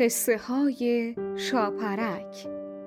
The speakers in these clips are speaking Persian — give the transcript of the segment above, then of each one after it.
قصه های شاپرک.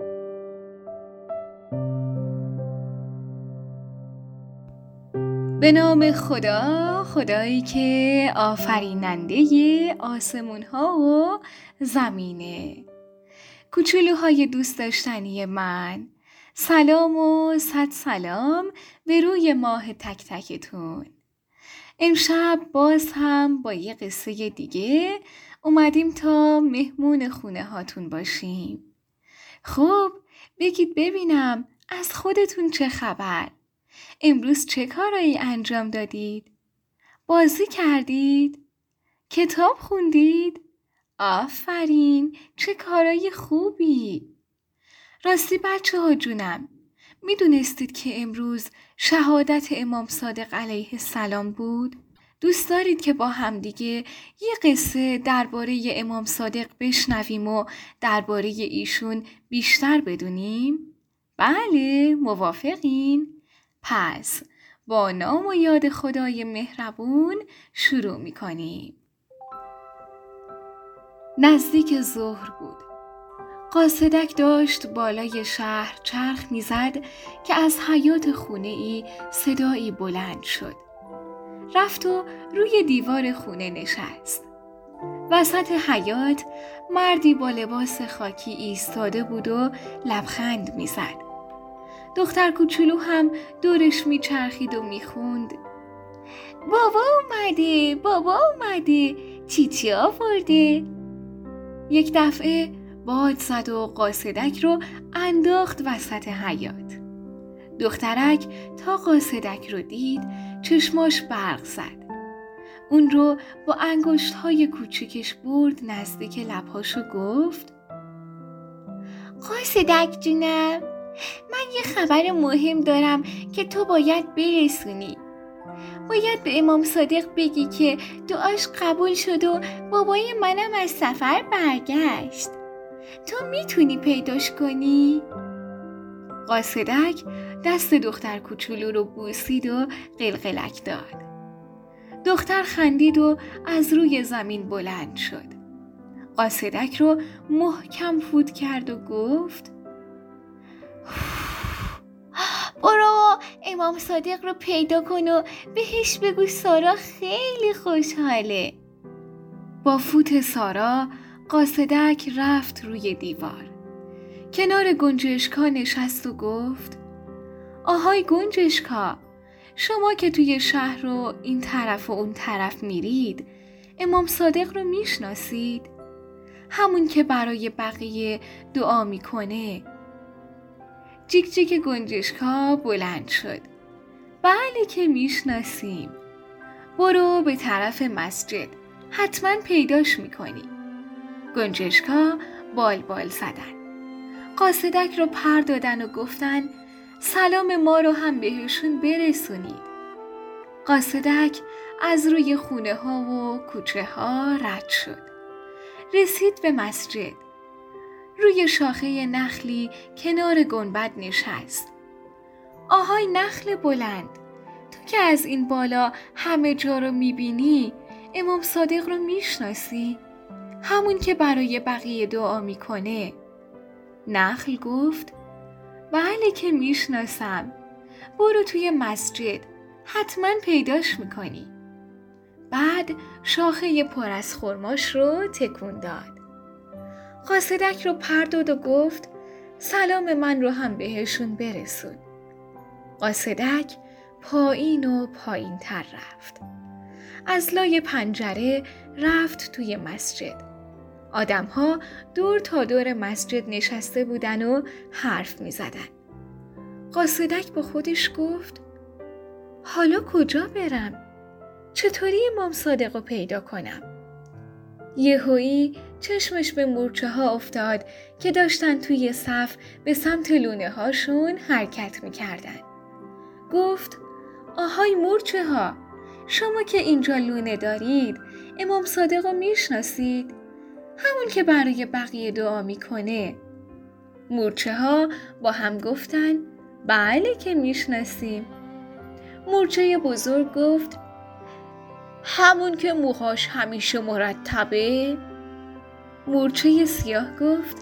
به نام خدا، خدایی که آفریننده آسمون ها و زمینه. کوچولوهای دوست داشتنی من، سلام و صد سلام به روی ماه تک تکتون. امشب باز هم با یه قصه دیگه اومدیم تا مهمون خونه هاتون باشیم. خب بگید ببینم از خودتون چه خبر؟ امروز چه کارایی انجام دادید؟ بازی کردید؟ کتاب خوندید؟ آفرین، چه کارای خوبی! راستی بچه ها جونم، میدونستید که امروز شهادت امام صادق علیه السلام بود؟ دوست دارید که با همدیگه یه قصه درباره امام صادق بشنویم و درباره ایشون بیشتر بدونیم؟ بله، موافقین؟ پس با نام و یاد خدای مهربون شروع میکنیم. نزدیک ظهر بود. قاصدک داشت بالای شهر چرخ میزد که از حیاط خونه ای صدایی بلند شد. رفت و روی دیوار خونه نشست. وسط حیاط مردی با لباس خاکی ایستاده بود و لبخند میزد. دختر کوچولو هم دورش میچرخید و میخوند: بابا اومده، چی آورده؟ یک دفعه باد زد و قاصدک رو انداخت وسط حیاط. دخترک تا قاصدک رو دید چشماش برق زد. اون رو با انگشت‌های کوچیکش برد نزدیک لب‌هاش و گفت: قاصدک جونم، من یه خبر مهم دارم که تو باید برسونی. باید به امام صادق بگی که دعاش قبول شد و بابای منم از سفر برگشت. تو میتونی پیداش کنی؟ قاصدک دست دختر کوچولو رو بوسید و قلقلک داد. دختر خندید و از روی زمین بلند شد. قاصدک رو محکم فوت کرد و گفت: برو امام صادق رو پیدا کن و بهش بگو سارا خیلی خوشحاله. با فوت سارا قاصدک رفت روی دیوار. کنار گنجشکا نشست و گفت: آهای گنجشکا، شما که توی شهر رو این طرف و اون طرف میرید، امام صادق رو میشناسید؟ همون که برای بقیه دعا میکنه. جیک جیک گنجشکا بلند شد: بله که میشناسیم. برو به طرف مسجد، حتما پیداش میکنی. گنجشکا بال زدن. قاصدک رو پر دادن و گفتن سلام ما رو هم بهشون برسونید. قاصدک از روی خونه ها و کوچه ها رد شد. رسید به مسجد. روی شاخه نخلی کنار گنبد نشست. آهای نخل بلند، تو که از این بالا همه جا رو میبینی، امام صادق رو میشناسی؟ همون که برای بقیه دعا میکنه. نخل گفت: بله که میشناسم. برو توی مسجد، حتما پیداش میکنی. بعد شاخه پر از خرماش رو تکون داد. قاصدک رو پر داد و گفت سلام من رو هم بهشون برسون. قاصدک پایین و پایین تر رفت. از لای پنجره رفت توی مسجد. آدم‌ها دور تا دور مسجد نشسته بودن و حرف می زدن. قاصدک با خودش گفت حالا کجا برم؟ چطوری امام صادق رو پیدا کنم؟ یهویی چشمش به مورچه ها افتاد که داشتن توی صف به سمت لونه هاشون حرکت می کردن. گفت آهای مورچه ها، شما که اینجا لونه دارید، امام صادق رو می شناسید؟ همون که برای بقیه دعا میکنه. مورچه ها با هم گفتن بله که میشناسیم. مورچه بزرگ گفت همون که موهاش همیشه مرتبه؟ مورچه سیاه گفت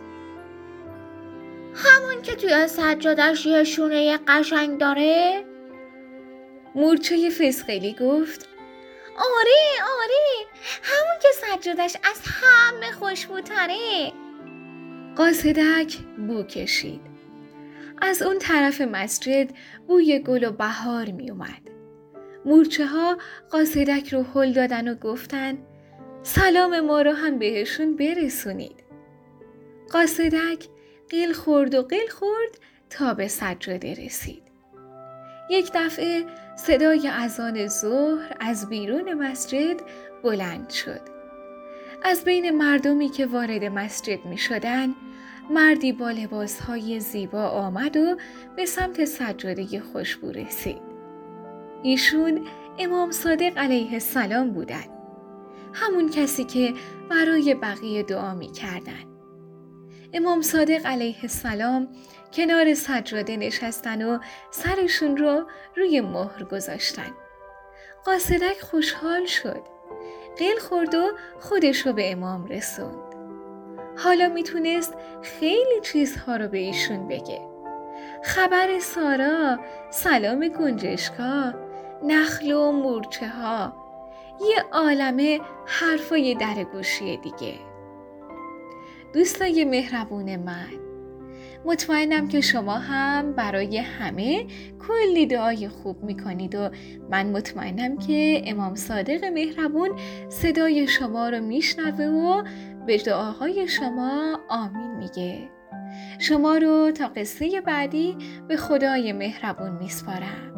همون که توی سجادش یه شونه قشنگ داره؟ مورچه فسقلی گفت آره همون که سجادش از همه خوشبوتره. قاصدک بو کشید. از اون طرف مسجد بوی گل و بهار می اومد. مورچه ها قاصدک رو هل دادن و گفتن سلام ما رو هم بهشون برسونید. قاصدک قیل خورد تا به سجاده رسید. یک دفعه صدای اذان ظهر از بیرون مسجد بلند شد. از بین مردمی که وارد مسجد می شدن، مردی با لباسهای زیبا آمد و به سمت سجاده خوشبو رسید. ایشون امام صادق علیه السلام بودند. همون کسی که برای بقیه دعا می کردن. امام صادق علیه السلام کنار سجاده نشستن و سرشون رو روی مهر گذاشتن. قاصدک خوشحال شد. قیل خورد و خودش رو به امام رسوند. حالا میتونست خیلی چیزها رو به ایشون بگه. خبر سارا، سلام گنجشکا، نخل و مورچه ها، یه عالمه حرفای در گوشی دیگه. دوستای مهربون من، مطمئنم که شما هم برای همه کلی دعای خوب میکنید و من مطمئنم که امام صادق مهربون صدای شما رو میشنوه و به دعاهای شما آمین میگه. شما رو تا قصه بعدی به خدای مهربون میسپارم.